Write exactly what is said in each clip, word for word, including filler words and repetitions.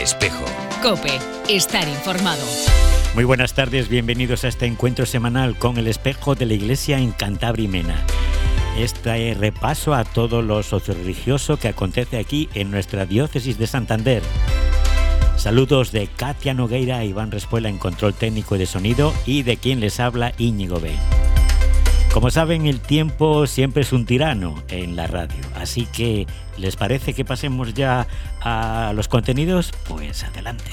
Espejo. COPE. Estar informado. Muy buenas tardes, bienvenidos a este encuentro semanal con el Espejo de la Iglesia en Cantabria y Mena. Este repaso a todo lo socioreligioso que acontece aquí en nuestra diócesis de Santander. Saludos de Katia Nogueira e Iván Respuela en control técnico de sonido y de quien les habla, Íñigo B. Como saben, el tiempo siempre es un tirano en la radio, así que ¿les parece que pasemos ya a los contenidos? Pues adelante.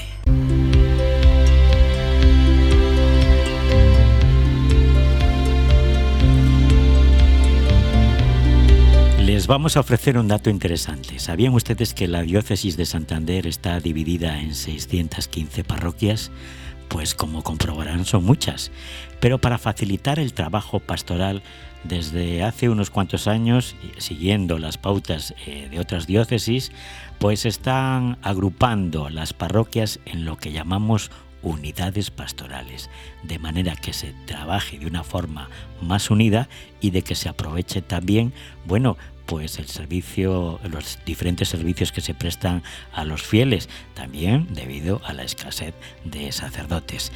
Les vamos a ofrecer un dato interesante. ¿Sabían ustedes que la diócesis de Santander está dividida en seiscientas quince parroquias? Pues como comprobarán son muchas. Pero para facilitar el trabajo pastoral, desde hace unos cuantos años, siguiendo las pautas eh, de otras diócesis, pues están agrupando las parroquias en lo que llamamos unidades pastorales, de manera que se trabaje de una forma más unida y de que se aproveche también, bueno, pues el servicio, los diferentes servicios que se prestan a los fieles, también debido a la escasez de sacerdotes.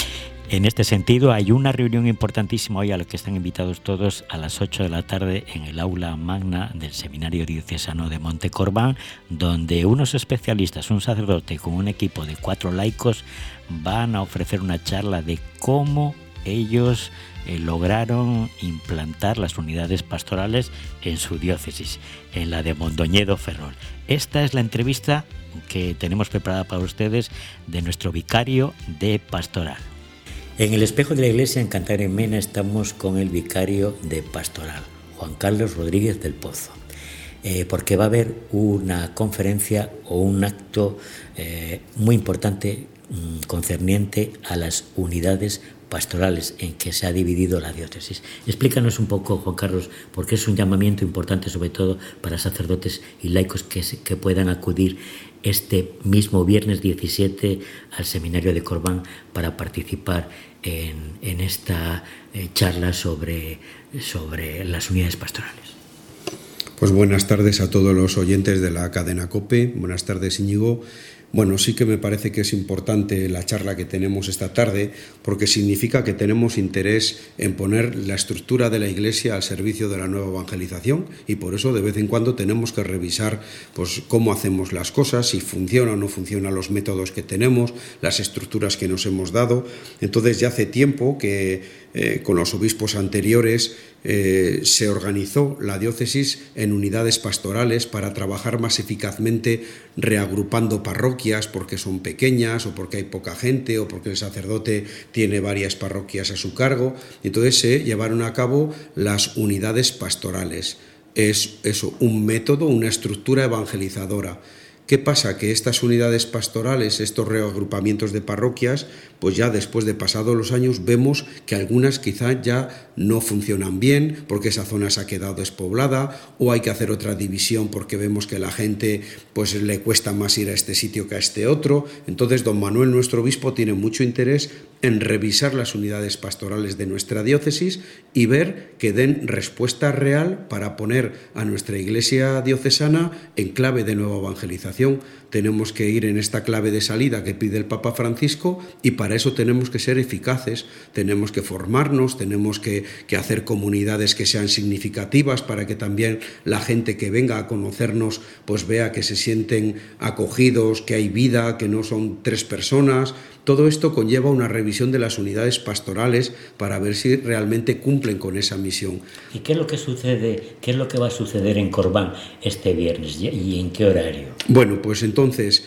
En este sentido, hay una reunión importantísima hoy a la que están invitados todos a las ocho de la tarde en el aula magna del Seminario Diocesano de Montecorbán, donde unos especialistas, un sacerdote con un equipo de cuatro laicos, van a ofrecer una charla de cómo ellos eh, lograron implantar las unidades pastorales en su diócesis, en la de Mondoñedo Ferrol. Esta es la entrevista que tenemos preparada para ustedes de nuestro vicario de pastoral. En el Espejo de la Iglesia en Cantabria y Mena estamos con el vicario de pastoral, Juan Carlos Rodríguez del Pozo, eh, porque va a haber una conferencia o un acto eh, muy importante mmm, concerniente a las unidades pastorales en que se ha dividido la diócesis. Explícanos un poco, Juan Carlos, porque es un llamamiento importante sobre todo para sacerdotes y laicos que, que puedan acudir este mismo viernes diecisiete al Seminario de Corbán para participar en, en esta eh, charla sobre, sobre las unidades pastorales. Pues buenas tardes a todos los oyentes de la cadena COPE. Buenas tardes, Íñigo. Bueno, sí que me parece que es importante la charla que tenemos esta tarde porque significa que tenemos interés en poner la estructura de la Iglesia al servicio de la nueva evangelización y por eso de vez en cuando tenemos que revisar pues, cómo hacemos las cosas, si funciona o no funcionan los métodos que tenemos, las estructuras que nos hemos dado. Entonces ya hace tiempo que eh, con los obispos anteriores Eh, se organizó la diócesis en unidades pastorales para trabajar más eficazmente reagrupando parroquias porque son pequeñas o porque hay poca gente o porque el sacerdote tiene varias parroquias a su cargo. Entonces se llevaron a cabo las unidades pastorales. Es eso, un método, una estructura evangelizadora. ¿Qué pasa? Que estas unidades pastorales, estos reagrupamientos de parroquias, pues ya después de pasados los años vemos que algunas quizá ya no funcionan bien porque esa zona se ha quedado despoblada o hay que hacer otra división porque vemos que la gente pues le cuesta más ir a este sitio que a este otro. Entonces don Manuel, nuestro obispo, tiene mucho interés en revisar las unidades pastorales de nuestra diócesis y ver que den respuesta real para poner a nuestra iglesia diocesana en clave de nueva evangelización. Tenemos que ir en esta clave de salida que pide el Papa Francisco y para eso tenemos que ser eficaces, tenemos que formarnos, tenemos que, que hacer comunidades que sean significativas para que también la gente que venga a conocernos pues vea que se sienten acogidos, que hay vida, que no son tres personas. Todo esto conlleva una revisión de las unidades pastorales para ver si realmente cumplen con esa misión. ¿Y qué es lo que sucede, qué es lo que va a suceder en Corbán este viernes y en qué horario? Bueno, pues entonces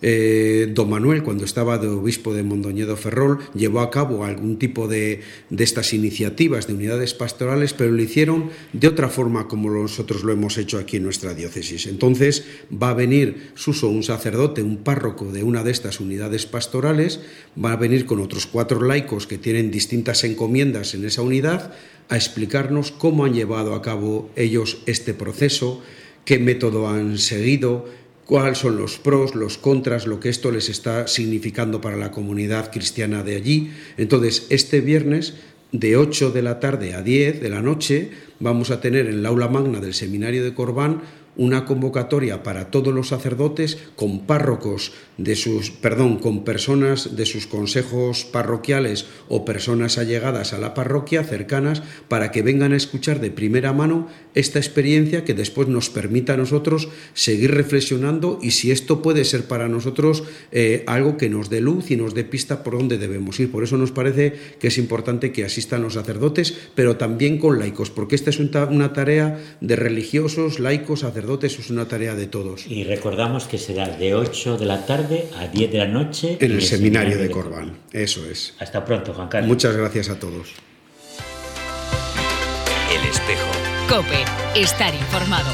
eh, don Manuel, cuando estaba de obispo de Mondoñedo Ferrol, llevó a cabo algún tipo de, de estas iniciativas de unidades pastorales, pero lo hicieron de otra forma como nosotros lo hemos hecho aquí en nuestra diócesis. Entonces va a venir Suso, un sacerdote, un párroco de una de estas unidades pastorales, va a venir con otros cuatro laicos que tienen distintas encomiendas en esa unidad a explicarnos cómo han llevado a cabo ellos este proceso, qué método han seguido, cuáles son los pros, los contras, lo que esto les está significando para la comunidad cristiana de allí. Entonces, este viernes, de ocho de la tarde a diez de la noche, vamos a tener en el aula magna del Seminario de Corbán una convocatoria para todos los sacerdotes con párrocos de sus, perdón, con personas de sus consejos parroquiales o personas allegadas a la parroquia, cercanas, para que vengan a escuchar de primera mano esta experiencia que después nos permita a nosotros seguir reflexionando y si esto puede ser para nosotros eh, algo que nos dé luz y nos dé pista por dónde debemos ir. Por eso nos parece que es importante que asistan los sacerdotes, pero también con laicos, porque esta es una tarea de religiosos, laicos, sacerdotes, es una tarea de todos. Y recordamos que será de ocho de la tarde a diez de la noche en el, el seminario, seminario de Corban. Eso es. Hasta pronto, Juan Carlos. Muchas gracias a todos. El Espejo. COPE. Estar informado.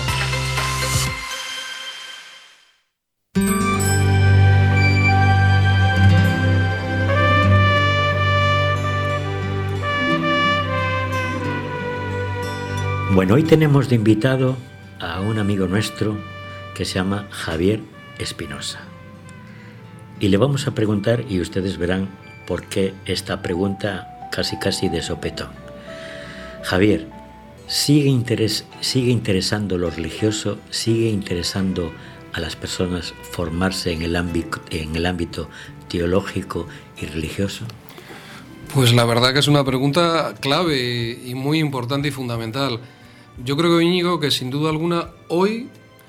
Bueno, hoy tenemos de invitado a un amigo nuestro que se llama Javier Espinosa. Y le vamos a preguntar, y ustedes verán por qué esta pregunta casi casi de sopetón. Javier, ¿sigue, interes, sigue interesando lo religioso? ¿Sigue interesando a las personas formarse en el ámbito, en el ámbito teológico y religioso? Pues la verdad que es una pregunta clave y muy importante y fundamental. Yo creo, Íñigo, que sin duda alguna hoy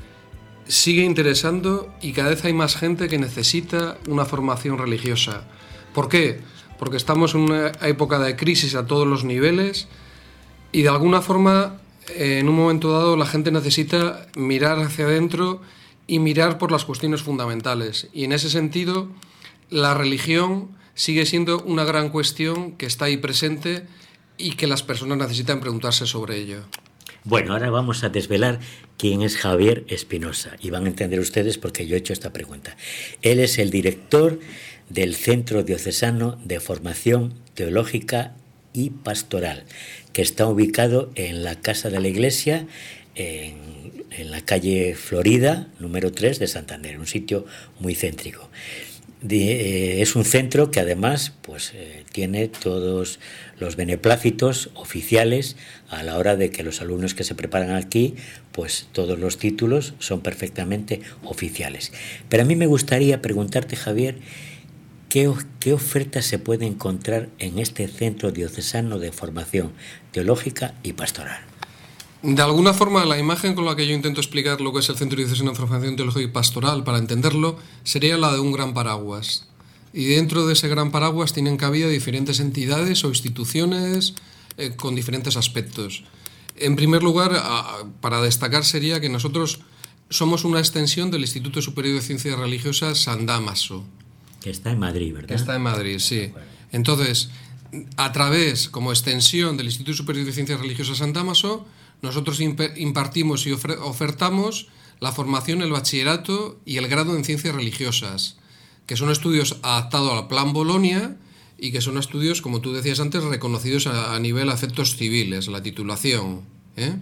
sigue interesando y cada vez hay más gente que necesita una formación religiosa. ¿Por qué? Porque estamos en una época de crisis a todos los niveles y de alguna forma en un momento dado la gente necesita mirar hacia adentro y mirar por las cuestiones fundamentales. Y en ese sentido la religión sigue siendo una gran cuestión que está ahí presente y que las personas necesitan preguntarse sobre ello. Bueno, ahora vamos a desvelar quién es Javier Espinosa y van a entender ustedes por qué yo he hecho esta pregunta. Él es el director del Centro Diocesano de Formación Teológica y Pastoral, que está ubicado en la Casa de la Iglesia, en, en la calle Florida, número tres de Santander, un sitio muy céntrico. De, eh, es un centro que además pues, eh, tiene todos los beneplácitos oficiales a la hora de que los alumnos que se preparan aquí, pues todos los títulos son perfectamente oficiales. Pero a mí me gustaría preguntarte, Javier, ¿qué, qué ofertas se puede encontrar en este Centro Diocesano de Formación Teológica y Pastoral? De alguna forma, la imagen con la que yo intento explicar lo que es el Centro Diocesano de Formación Teológica y Pastoral, para entenderlo, sería la de un gran paraguas. Y dentro de ese gran paraguas tienen cabida diferentes entidades o instituciones eh, con diferentes aspectos. En primer lugar, a, para destacar sería que nosotros somos una extensión del Instituto Superior de Ciencias Religiosas San Dámaso. Que está en Madrid, ¿verdad? Que está en Madrid, sí. Entonces, a través, como extensión del Instituto Superior de Ciencias Religiosas San Dámaso, nosotros impartimos y ofertamos la formación, el bachillerato y el grado en ciencias religiosas, que son estudios adaptados al Plan Bolonia y que son estudios, como tú decías antes, reconocidos a, a nivel de efectos civiles, la titulación. ¿eh?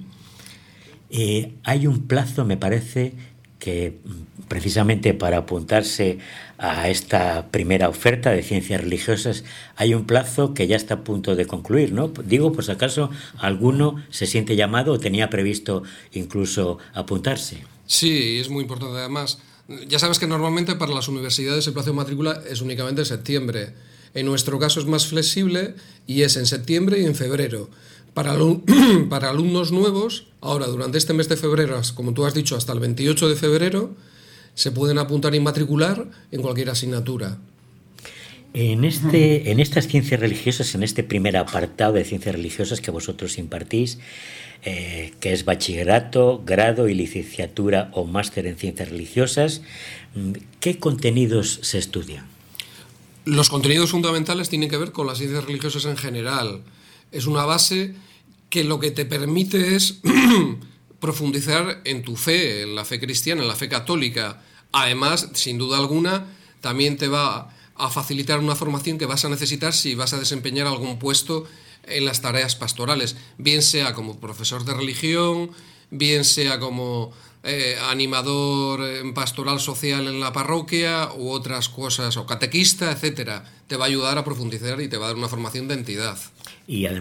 Eh, hay un plazo, me parece, que precisamente para apuntarse a esta primera oferta de ciencias religiosas hay un plazo que ya está a punto de concluir, ¿no? Digo, por si acaso alguno se siente llamado o tenía previsto incluso apuntarse. Sí, es muy importante además. Ya sabes que normalmente para las universidades el plazo de matrícula es únicamente en septiembre. En nuestro caso es más flexible y es en septiembre y en febrero. Para, para alumnos nuevos, ahora durante este mes de febrero, como tú has dicho, hasta el veintiocho de febrero, se pueden apuntar y matricular en cualquier asignatura. En, este, en estas ciencias religiosas, en este primer apartado de ciencias religiosas que vosotros impartís, eh, que es bachillerato, grado y licenciatura o máster en ciencias religiosas, ¿qué contenidos se estudian? Los contenidos fundamentales tienen que ver con las ciencias religiosas en general. Es una base que lo que te permite es profundizar en tu fe, en la fe cristiana, en la fe católica. Además, sin duda alguna, también te va a facilitar una formación que vas a necesitar si vas a desempeñar algún puesto en las tareas pastorales, bien sea como profesor de religión, bien sea como eh, animador en pastoral social en la parroquia u otras cosas, o catequista, etcétera. Te va a ayudar a profundizar y te va a dar una formación de entidad. Y además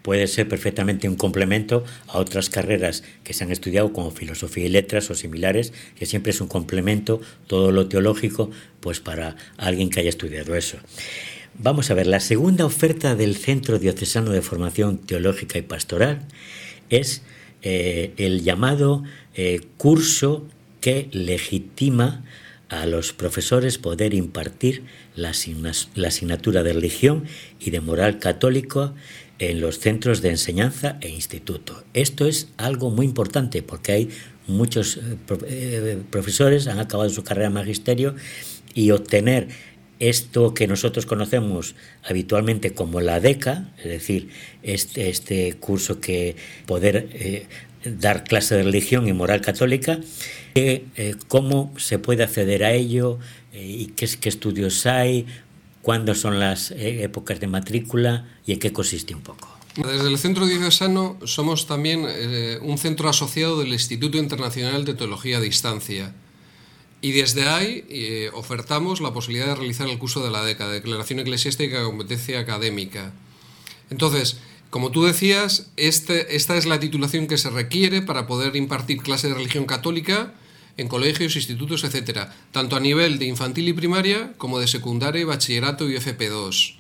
puede ser perfectamente un complemento a otras carreras que se han estudiado como filosofía y letras o similares, que siempre es un complemento todo lo teológico, pues para alguien que haya estudiado eso. Vamos a ver, la segunda oferta del Centro Diocesano de Formación Teológica y Pastoral es eh, el llamado eh, curso que legitima a los profesores poder impartir la, la asignatura de religión y de moral católica en los centros de enseñanza e instituto. Esto es algo muy importante porque hay muchos eh, profesores han acabado su carrera de magisterio y obtener esto que nosotros conocemos habitualmente como la DECA, es decir, este, este curso que poder eh, dar clase de religión y moral católica, eh, eh, cómo se puede acceder a ello eh, y qué, qué estudios hay, cuándo son las eh, épocas de matrícula y en qué consiste un poco. Desde el Centro Diocesano somos también eh, un centro asociado del Instituto Internacional de Teología a Distancia. Y desde ahí eh, ofertamos la posibilidad de realizar el curso de la DECA, Declaración Eclesiástica de Competencia Académica. Entonces, como tú decías, este, esta es la titulación que se requiere para poder impartir clase de religión católica en colegios, institutos, etcétera, tanto a nivel de infantil y primaria como de secundaria, bachillerato y F P dos.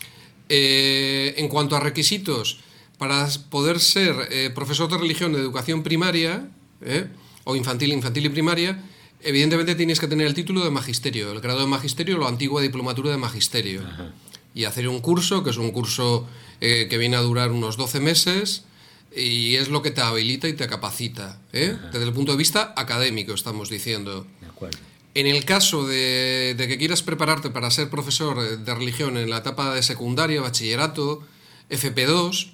Eh, en cuanto a requisitos, para poder ser eh, profesor de religión de educación primaria, eh, o infantil, infantil y primaria, evidentemente tienes que tener el título de magisterio, el grado de magisterio, la antigua diplomatura de magisterio. Ajá. Y hacer un curso, que es un curso eh, que viene a durar unos doce meses, y es lo que te habilita y te capacita, ¿eh? Desde el punto de vista académico, estamos diciendo. De acuerdo. En el caso de, de que quieras prepararte para ser profesor de religión en la etapa de secundaria, bachillerato, F P dos,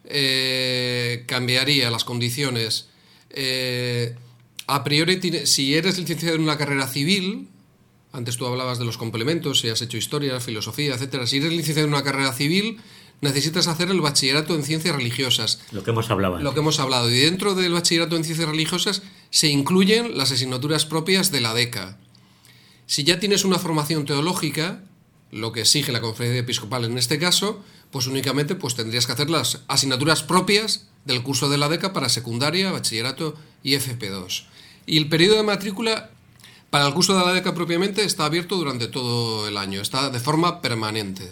eh, cambiaría las condiciones. Eh, a priori, si eres licenciado en una carrera civil, antes tú hablabas de los complementos, si has hecho historia, filosofía, etcétera. Si eres licenciado en una carrera civil, necesitas hacer el bachillerato en ciencias religiosas. Lo que hemos hablado antes. Lo que hemos hablado. Y dentro del bachillerato en ciencias religiosas se incluyen las asignaturas propias de la DECA. Si ya tienes una formación teológica, lo que exige la Conferencia Episcopal en este caso, pues únicamente pues tendrías que hacer las asignaturas propias del curso de la DECA para secundaria, bachillerato y F P dos. Y el periodo de matrícula para el curso de la DECA propiamente está abierto durante todo el año, está de forma permanente.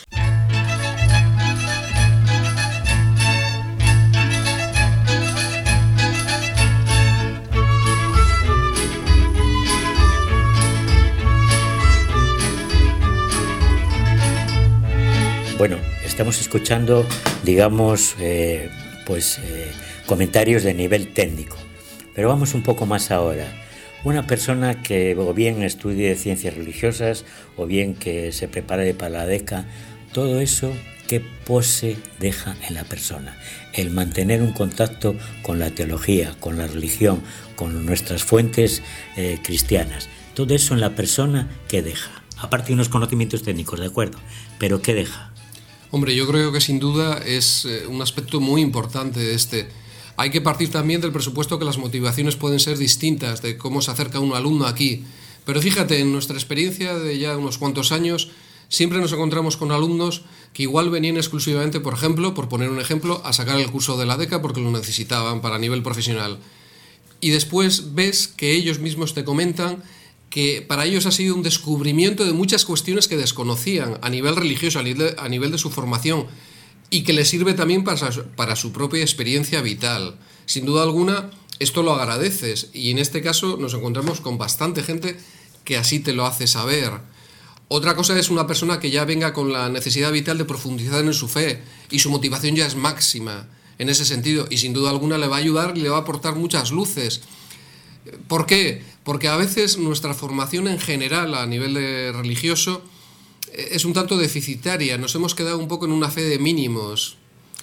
Bueno, estamos escuchando, digamos, eh, pues eh, comentarios de nivel técnico, pero vamos un poco más ahora. Una persona que o bien estudie ciencias religiosas o bien que se prepare para la DECA, todo eso, ¿qué pose deja en la persona? El mantener un contacto con la teología, con la religión, con nuestras fuentes eh, cristianas. Todo eso en la persona, ¿qué deja? Aparte de unos conocimientos técnicos, ¿de acuerdo? Pero ¿qué deja? Hombre, yo creo que sin duda es eh, un aspecto muy importante de este. Hay que partir también del presupuesto que las motivaciones pueden ser distintas, de cómo se acerca un alumno aquí. Pero fíjate, en nuestra experiencia de ya unos cuantos años, siempre nos encontramos con alumnos que igual venían exclusivamente, por ejemplo, por poner un ejemplo, a sacar el curso de la DECA porque lo necesitaban para nivel profesional. Y después ves que ellos mismos te comentan que para ellos ha sido un descubrimiento de muchas cuestiones que desconocían a nivel religioso, a nivel, a nivel de su formación, y que les sirve también para, para su propia experiencia vital. Sin duda alguna, esto lo agradeces, y en este caso nos encontramos con bastante gente que así te lo hace saber. Otra cosa es una persona que ya venga con la necesidad vital de profundizar en su fe, y su motivación ya es máxima en ese sentido, y sin duda alguna le va a ayudar y le va a aportar muchas luces. ¿Por qué? Porque a veces nuestra formación en general a nivel de religioso es un tanto deficitaria, nos hemos quedado un poco en una fe de mínimos,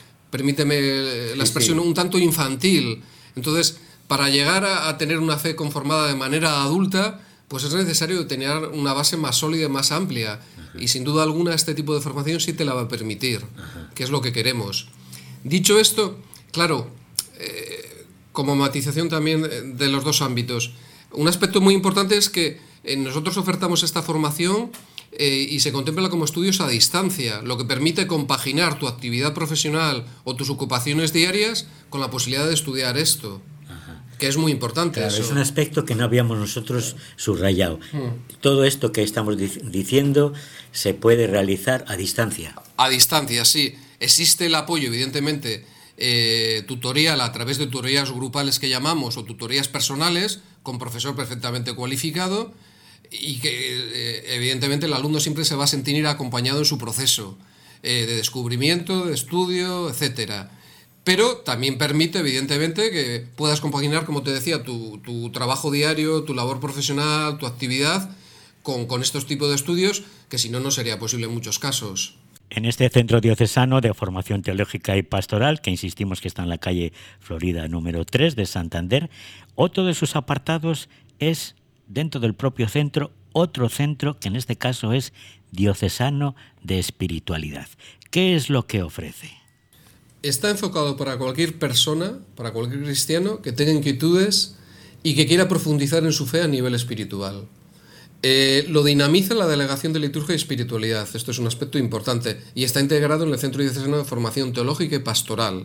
permíteme la expresión, sí, sí. un tanto infantil. Entonces, para llegar a, a tener una fe conformada de manera adulta, pues es necesario tener una base más sólida y más amplia. Ajá. Y sin duda alguna este tipo de formación sí te la va a permitir, Ajá. que es lo que queremos. Dicho esto, claro, eh, como matización también de los dos ámbitos, un aspecto muy importante es que nosotros ofertamos esta formación eh, y se contempla como estudios a distancia, lo que permite compaginar tu actividad profesional o tus ocupaciones diarias con la posibilidad de estudiar esto. Que es muy importante. Claro, eso. Es un aspecto que no habíamos nosotros subrayado. Mm. Todo esto que estamos diciendo se puede realizar a distancia. A distancia, sí. Existe el apoyo, evidentemente, eh, tutorial a través de tutorías grupales que llamamos o tutorías personales con profesor perfectamente cualificado y que eh, evidentemente el alumno siempre se va a sentir acompañado en su proceso eh, de descubrimiento, de estudio, etcétera. Pero también permite, evidentemente, que puedas compaginar, como te decía, tu, tu trabajo diario, tu labor profesional, tu actividad con, con estos tipos de estudios, que si no, no sería posible en muchos casos. En este Centro Diocesano de Formación Teológica y Pastoral, que insistimos que está en la calle Florida número tres de Santander, otro de sus apartados es, dentro del propio centro, otro centro que en este caso es Diocesano de Espiritualidad. ¿Qué es lo que ofrece? Está enfocado para cualquier persona, para cualquier cristiano que tenga inquietudes y que quiera profundizar en su fe a nivel espiritual. Eh, lo dinamiza la Delegación de Liturgia y Espiritualidad, esto es un aspecto importante, y está integrado en el Centro Diocesano de Formación Teológica y Pastoral.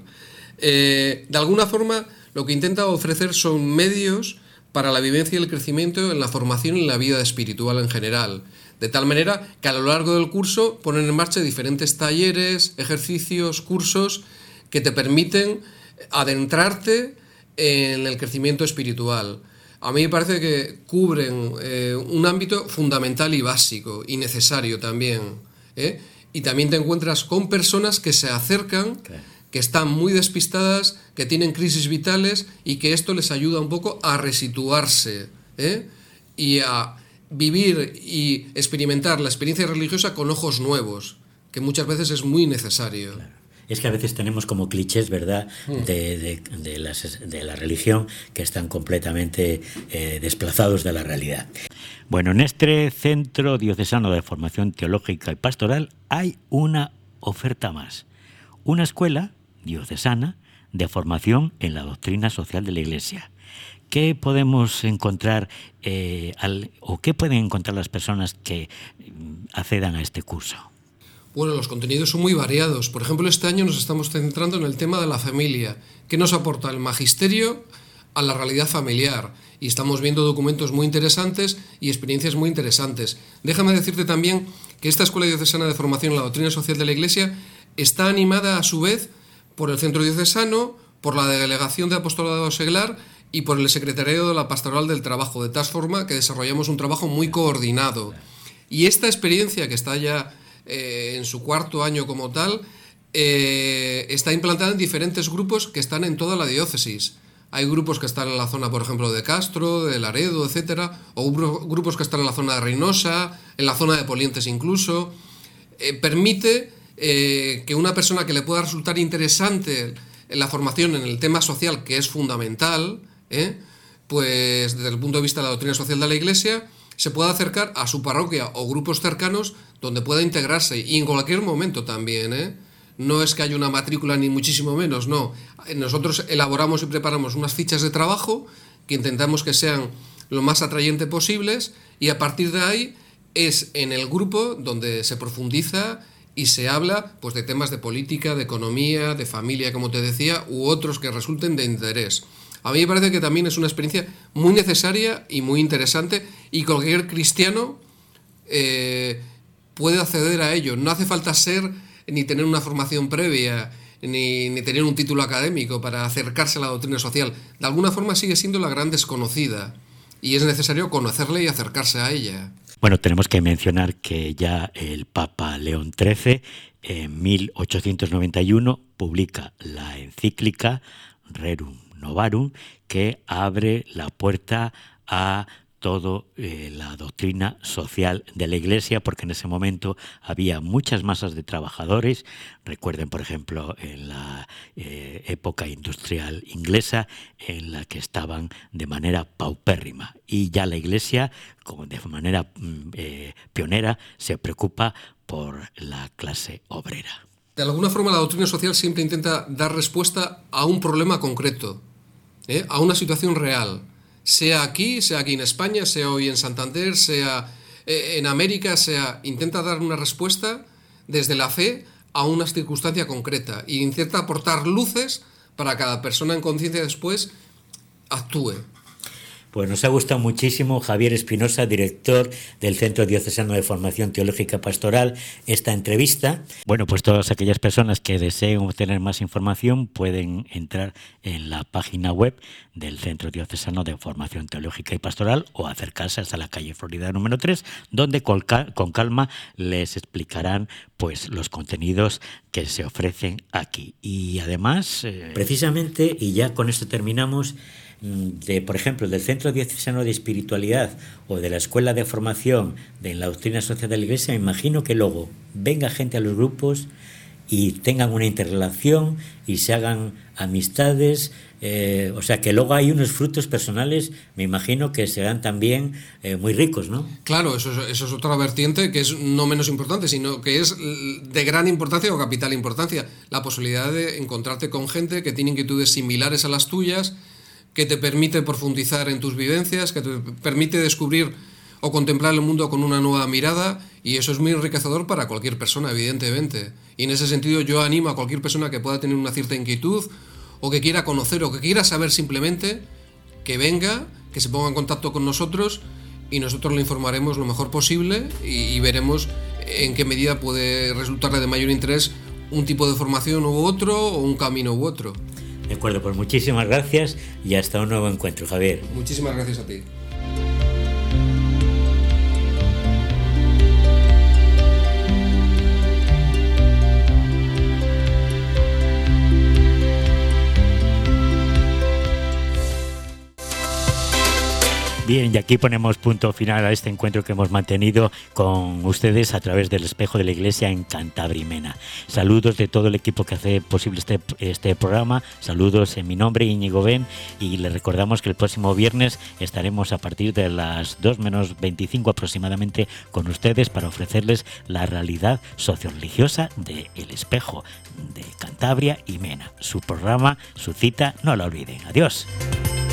Eh, de alguna forma, lo que intenta ofrecer son medios para la vivencia y el crecimiento en la formación y en la vida espiritual en general, de tal manera que a lo largo del curso ponen en marcha diferentes talleres, ejercicios, cursos que te permiten adentrarte en el crecimiento espiritual. A mí me parece que cubren eh, un ámbito fundamental y básico y necesario también. ¿eh? Y también te encuentras con personas que se acercan, okay. que están muy despistadas, que tienen crisis vitales y que esto les ayuda un poco a resituarse ¿eh? y a vivir y experimentar la experiencia religiosa con ojos nuevos, que muchas veces es muy necesario. Claro. Es que a veces tenemos como clichés, ¿verdad?, de, de, de, las, de la religión que están completamente eh, desplazados de la realidad. Bueno, en este Centro Diocesano de Formación Teológica y Pastoral hay una oferta más. Una escuela diocesana de formación en la doctrina social de la Iglesia. ¿Qué podemos encontrar eh, al, o qué pueden encontrar las personas que accedan a este curso? Bueno, los contenidos son muy variados. Por ejemplo, este año nos estamos centrando en el tema de la familia. ¿Qué nos aporta el magisterio a la realidad familiar? Y estamos viendo documentos muy interesantes y experiencias muy interesantes. Déjame decirte también que esta Escuela Diocesana de Formación en la Doctrina Social de la Iglesia está animada a su vez por el Centro Diocesano, por la Delegación de Apostolado Seglar y por el Secretariado de la Pastoral del Trabajo, de tal forma que desarrollamos un trabajo muy coordinado. Y esta experiencia, que está ya eh, en su cuarto año como tal, eh, está implantada en diferentes grupos que están en toda la diócesis. Hay grupos que están en la zona, por ejemplo, de Castro, de Laredo, etcétera, o grupos que están en la zona de Reynosa, en la zona de Polientes incluso. Eh, permite eh, que una persona que le pueda resultar interesante en la formación en el tema social, que es fundamental, ¿eh? pues desde el punto de vista de la doctrina social de la Iglesia, se pueda acercar a su parroquia o grupos cercanos donde pueda integrarse, y en cualquier momento también, ¿eh? No es que haya una matrícula ni muchísimo menos, no. Nosotros elaboramos y preparamos unas fichas de trabajo que intentamos que sean lo más atrayentes posibles, y a partir de ahí es en el grupo donde se profundiza y se habla pues de temas de política, de economía, de familia, como te decía, u otros que resulten de interés. A mí me parece que también es una experiencia muy necesaria y muy interesante, y cualquier cristiano eh, puede acceder a ello. No hace falta ser ni tener una formación previa, ni, ni tener un título académico para acercarse a la doctrina social. De alguna forma sigue siendo la gran desconocida, y es necesario conocerla y acercarse a ella. Bueno, tenemos que mencionar que ya el Papa León trece, en mil ochocientos noventa y uno, publica la encíclica Rerum Novarum, que abre la puerta a toda eh, la doctrina social de la Iglesia, porque en ese momento había muchas masas de trabajadores. Recuerden, por ejemplo, en la eh, época industrial inglesa, en la que estaban de manera paupérrima, y ya la Iglesia, como de manera eh, pionera, se preocupa por la clase obrera. De alguna forma, la doctrina social siempre intenta dar respuesta a un problema concreto, ¿eh? a una situación real. Sea aquí, sea aquí en España, sea hoy en Santander, sea eh, en América sea, intenta dar una respuesta desde la fe a una circunstancia concreta y intenta aportar luces para que cada persona en conciencia después actúe. Pues nos ha gustado muchísimo, Javier Espinosa, director del Centro Diocesano de Formación Teológica Pastoral, esta entrevista. Bueno, pues todas aquellas personas que deseen obtener más información pueden entrar en la página web del Centro Diocesano de Formación Teológica y Pastoral o acercarse hasta la calle Florida número tres, donde con calma les explicarán pues los contenidos que se ofrecen aquí. Y además, eh, precisamente, y ya con esto terminamos, de, por ejemplo, del Centro Diocesano de Espiritualidad o de la Escuela de Formación de la Doctrina Social de la Iglesia, me imagino que luego venga gente a los grupos y tengan una interrelación y se hagan amistades, eh, o sea que luego hay unos frutos personales, me imagino que serán también eh, muy ricos, ¿no? Claro, eso es, eso es otra vertiente que es no menos importante, sino que es de gran importancia o capital importancia, la posibilidad de encontrarte con gente que tiene inquietudes similares a las tuyas, que te permite profundizar en tus vivencias, que te permite descubrir o contemplar el mundo con una nueva mirada, y eso es muy enriquecedor para cualquier persona, evidentemente. Y en ese sentido yo animo a cualquier persona que pueda tener una cierta inquietud, o que quiera conocer, o que quiera saber simplemente, que venga, que se ponga en contacto con nosotros, y nosotros le informaremos lo mejor posible, y, y veremos en qué medida puede resultarle de mayor interés un tipo de formación u otro, o un camino u otro. De acuerdo, pues muchísimas gracias y hasta un nuevo encuentro, Javier. Muchísimas gracias a ti. Bien, y aquí ponemos punto final a este encuentro que hemos mantenido con ustedes a través del Espejo de la Iglesia en Cantabria y Mena. Saludos de todo el equipo que hace posible este, este programa, saludos en mi nombre, Íñigo Ben, y les recordamos que el próximo viernes estaremos a partir de las dos menos veinticinco aproximadamente con ustedes para ofrecerles la realidad socioreligiosa de El Espejo de Cantabria y Mena. Su programa, su cita, no la olviden. Adiós.